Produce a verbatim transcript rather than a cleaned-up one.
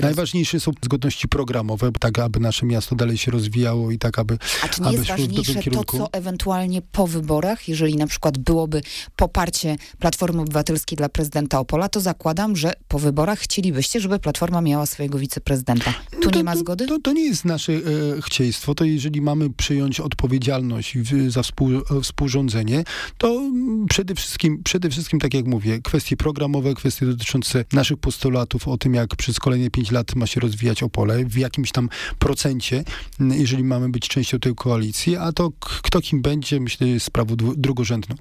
Najważniejsze są zgodności programowe, tak aby nasze miasto dalej się rozwijało i tak aby... A czy nie aby jest szło w dobrym ważniejsze to, kierunku. co ewentualnie po wyborach, jeżeli na przykład byłoby poparcie Platformy Obywatelskiej dla prezydenta Opola, to zakładam, że po wyborach chcielibyście, żeby Platforma miała swojego wiceprezydenta. Tu to, nie ma to, zgody? To, to nie jest nasze e, chcieństwo. To jeżeli mamy przyjąć odpowiedzialność w, za współ, współrządzenie, to mm, przede wszystkim, przede wszystkim, tak jak mówię, kwestie programowe, kwestie dotyczące naszych postulatów o tym, jak przez kolejne pięć lat ma się rozwijać Opole, w jakimś tam procencie, jeżeli mamy być częścią tej koalicji, a to k- kto kim będzie, myślę, jest sprawą dwu- drugorzędną.